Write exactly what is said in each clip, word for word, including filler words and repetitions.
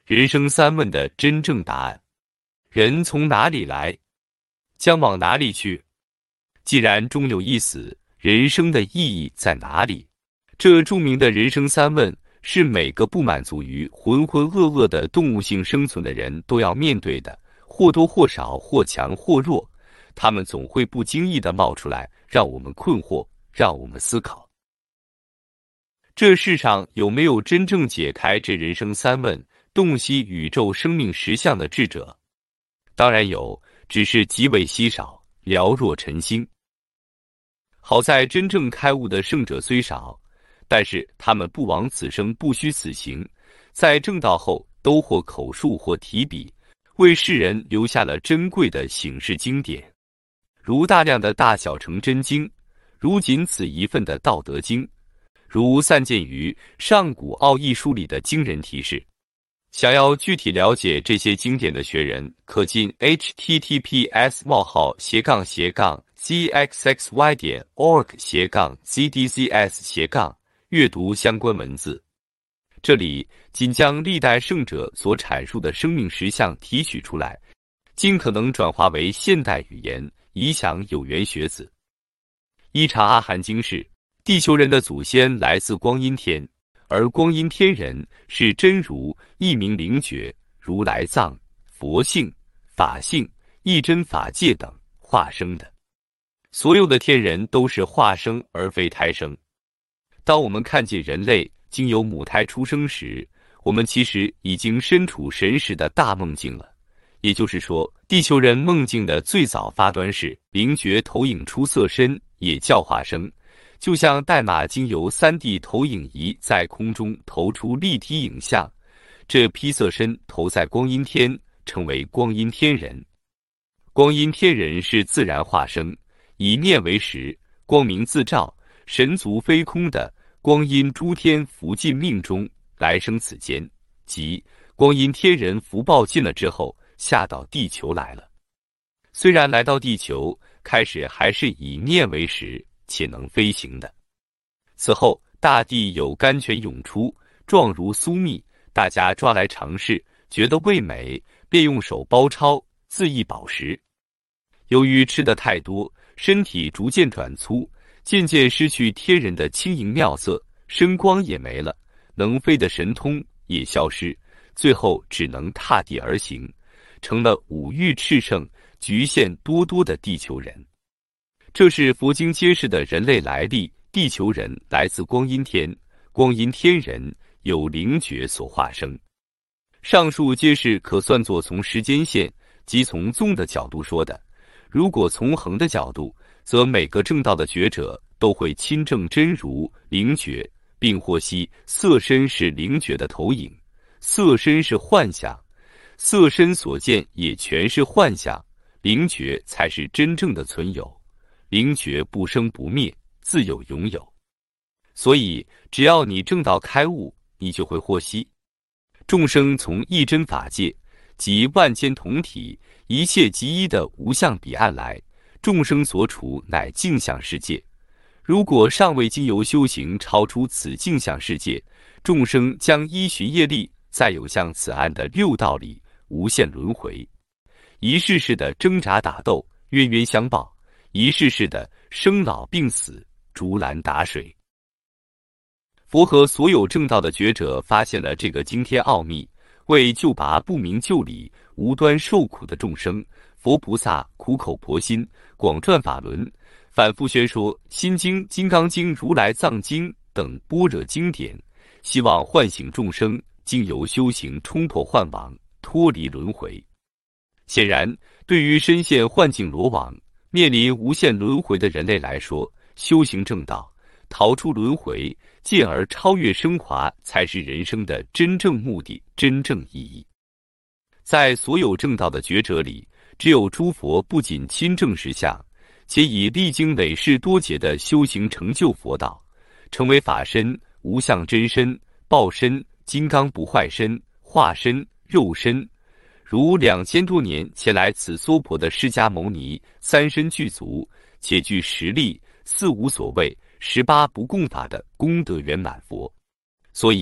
人生三问的真正答案。人从哪里来，将往哪里去？既然终有一死，人生的意义在哪里？这著名的人生三问，是每个不满足于浑浑噩噩的动物性生存的人都要面对的，或多或少，或强或弱，他们总会不经意地冒出来，让我们困惑，让我们思考。这世上有没有真正解开这人生三问，洞悉宇宙生命实相的智者？当然有，只是极为稀少，寥若晨星。好在真正开悟的圣者虽少，但是他们不枉此生不虚此行，在正道后都或口述或提笔，为世人留下了珍贵的醒世经典，如大量的大小乘真经，如仅此一份的道德经，如散见于上古奥义书里的惊人提示。想要具体了解这些经典的学人，可进 h t t p s 冒号斜杠斜杠 z x x y 点 org 斜杠 z d z s 斜杠阅读相关文字。这里仅将历代圣者所阐述的生命实相提取出来，尽可能转化为现代语言，以享有缘学子。一查阿含经是，地球人的祖先来自光阴天，而光阴天人是真如，一名灵觉、如来藏、佛性、法性、一真法界等化生的。所有的天人都是化生而非胎生。当我们看见人类经由母胎出生时，我们其实已经身处神识的大梦境了。也就是说，地球人梦境的最早发端是灵觉投影出色身，也叫化生。就像代码经由 三 D 投影仪在空中投出立体影像，这批色身投在光阴天，成为光阴天人。光阴天人是自然化生，以念为识，光明自照，神足飞空的光阴诸天福尽命中来生此间，即光阴天人福报尽了之后下到地球来了。虽然来到地球开始还是以念为识，且能飞行的。此后大地有甘泉涌出，状如酥蜜，大家抓来尝试，觉得味美，便用手包抄，自意饱食。由于吃的太多，身体逐渐转粗，渐渐失去天人的轻盈妙色，身光也没了，能飞的神通也消失，最后只能踏地而行，成了五欲炽盛、局限多多的地球人。这是佛经揭示的人类来历，地球人来自光阴天，光阴天人有灵觉所化生。上述皆是可算作从时间线，即从纵的角度说的。如果从横的角度，则每个正道的觉者都会亲证真如灵觉，并获悉色身是灵觉的投影，色身是幻象，色身所见也全是幻象，灵觉才是真正的存有。灵觉不生不灭，自有永有。所以只要你正道开悟，你就会获悉，众生从一真法界即万千同体，一切即一的无相彼岸来，众生所处乃镜像世界。如果尚未经由修行超出此镜像世界，众生将依循业力，再有向此岸的六道里无限轮回，一世世的挣扎打斗，冤冤相报，一世世的生老病死，竹篮打水。佛和所有正道的觉者发现了这个惊天奥秘，为救拔不明就里、无端受苦的众生，佛菩萨苦口婆心，广传法轮，反复宣说《心经》《金刚经》《如来藏经》等般若经典，希望唤醒众生，经由修行冲破幻网，脱离轮回。显然，对于深陷幻境罗网、面临无限轮回的人类来说，修行正道，逃出轮回，进而超越升华，才是人生的真正目的、真正意义。在所有正道的觉者里，只有诸佛不仅亲证实相，且以历经累世多劫的修行成就佛道，成为法身、无相真身、报身、金刚不坏身、化身、肉身。如两千多年前来此娑婆的释迦牟尼，三身具足，且具实力，四无所谓，十八不共法的功德圆满佛。所以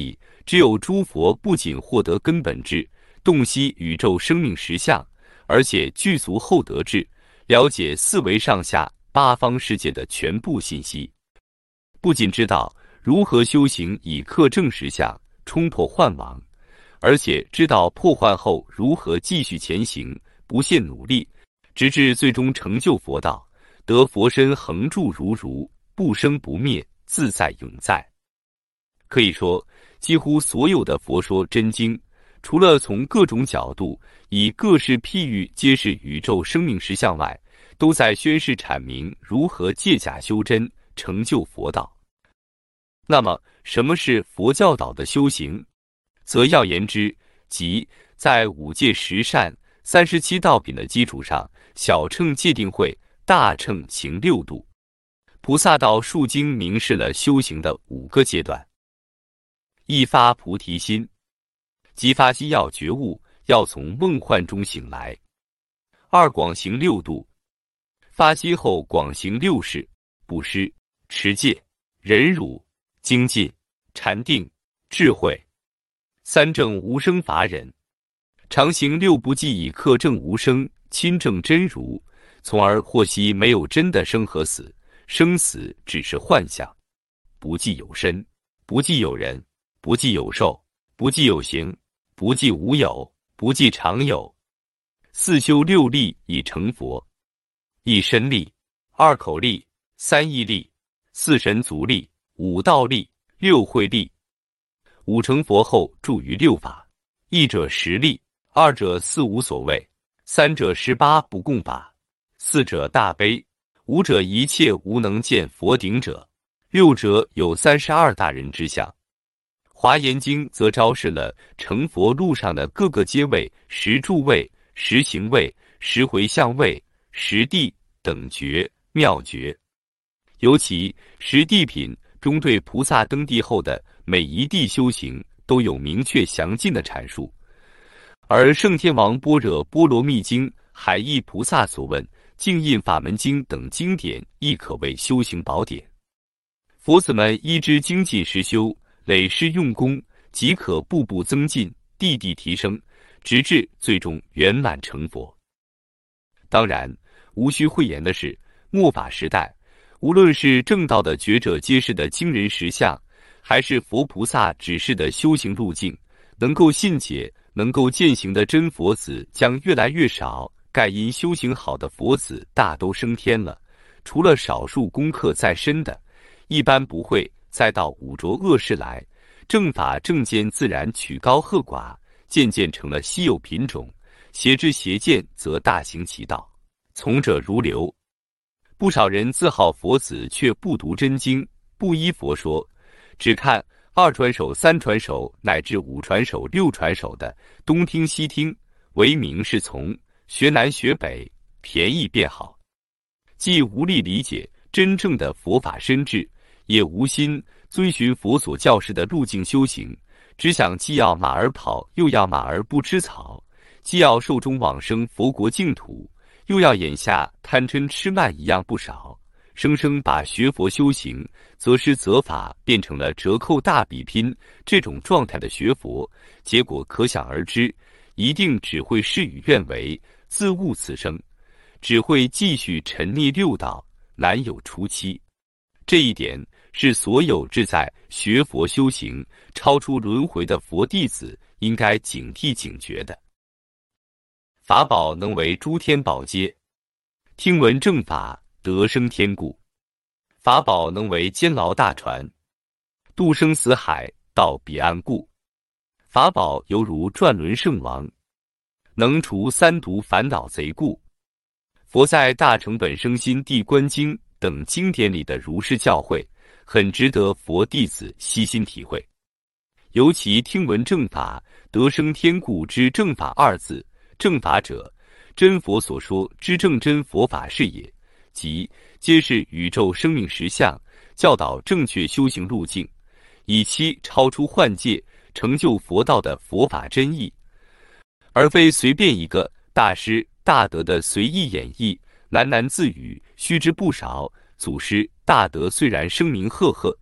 只有诸佛不仅获得根本智，洞悉宇宙生命实相，而且具足厚德智，了解四维上下八方世界的全部信息。不仅知道如何修行以克正实相，冲破幻网，而且知道破幻后如何继续前行，不懈努力，直至最终成就佛道，得佛身恒住如如，不生不灭，自在永在。可以说，几乎所有的佛说真经，除了从各种角度以各式譬喻揭示宇宙生命实相外，都在宣示阐明如何借假修真，成就佛道。那么，什么是佛教导的修行？则要言之，即在五戒十善、三十七道品的基础上，小乘戒定慧，大乘行六度。菩萨道述经明示了修行的五个阶段：一发菩提心，即发心要觉悟，要从梦幻中醒来；二广行六度，发心后广行六事：布施、持戒、忍辱、精进、禅定、智慧；三正无生法忍，常行六不计以克正无生，亲证真如，从而获悉没有真的生和死，生死只是幻象。不计有身，不计有人，不计有寿，不计有形，不计无有，不计常有。四修六力以成佛：一身力，二口力，三意力，四神足力，五道力，六慧力。五成佛后住于六法：一者十力，二者四无所谓，三者十八不共法，四者大悲，五者一切无能见佛顶者，六者有三十二大人之相。华严经则昭示了成佛路上的各个阶位：十住位、十行位、十回向位、十地、等觉、妙觉。尤其十地品中对菩萨登地后的每一地修行都有明确详尽的阐述，而圣天王般若波罗蜜经、海义菩萨所问、净印法门经等经典亦可谓修行宝典。佛子们依之精进实修，累世用功，即可步步增进，地地提升，直至最终圆满成佛。当然，无需讳言的是，末法时代，无论是正道的觉者揭示的惊人实相，还是佛菩萨指示的修行路径，能够信解、能够践行的真佛子将越来越少。盖因修行好的佛子大都升天了，除了少数功课再深的，一般不会再到五浊恶世来。正法正见自然曲高和寡，渐渐成了稀有品种。邪知邪见则大行其道，从者如流。不少人自号佛子，却不读真经，不依佛说，只看二传手、三传手乃至五传手、六传手的，东听西听，唯名是从，学南学北，便宜变好，既无力理解真正的佛法深智，也无心遵循佛所教示的路径修行，只想既要马儿跑，又要马儿不吃草，既要寿终往生佛国净土，又要眼下贪嗔痴慢一样不少，生生把学佛修行择师择法变成了折扣大比拼这种状态的学佛，结果可想而知，一定只会事与愿违，自误此生，只会继续沉溺六道，难有出期。这一点是所有志在学佛修行、超出轮回的佛弟子应该警惕警觉的。法宝能为诸天宝阶，听闻正法得生天故；法宝能为监牢大船，渡生死海到彼岸故；法宝犹如转轮圣王，能除三毒烦恼贼故。佛在大乘本生心地观经等经典里的如是教诲，很值得佛弟子悉心体会。尤其听闻正法得生天故之正法二字，正法者，真佛所说之正真佛法是也，即揭示宇宙生命实相，教导正确修行路径，以期超出幻界，成就佛道的佛法真意，而非随便一个大师大德的随意演绎，喃喃自语，须知不少。祖师大德虽然声名赫赫，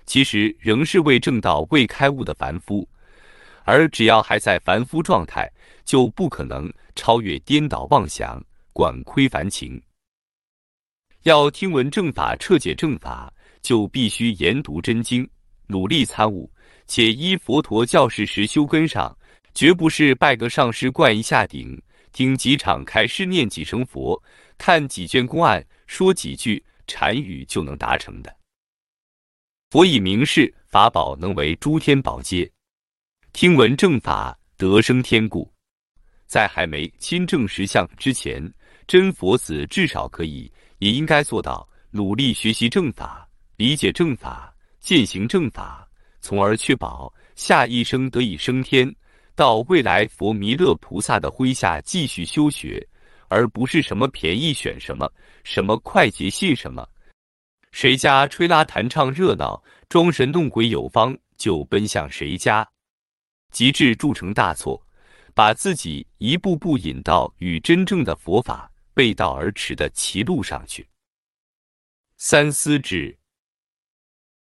其实仍是未证道未开悟的凡夫，而只要还在凡夫状态，就不可能超越颠倒妄想，管窥凡情。要听闻正法，彻解正法，就必须研读真经，努力参悟，且依佛陀教示实修跟上，绝不是拜个上师灌一下顶，听几场开示念几声佛，看几卷公案，说几句禅语就能达成的。佛以明示，法宝能为诸天宝阶，听闻正法，得生天故。在还没亲证实相之前，真佛子至少可以也应该做到努力学习正法，理解正法，践行正法，从而确保下一生得以升天，到未来佛弥勒菩萨的麾下继续修学，而不是什么便宜选什么，什么快捷信什么，谁家吹拉弹唱热闹，装神弄鬼有方，就奔向谁家，极致铸成大错，把自己一步步引到与真正的佛法背道而驰的歧路上去。三思之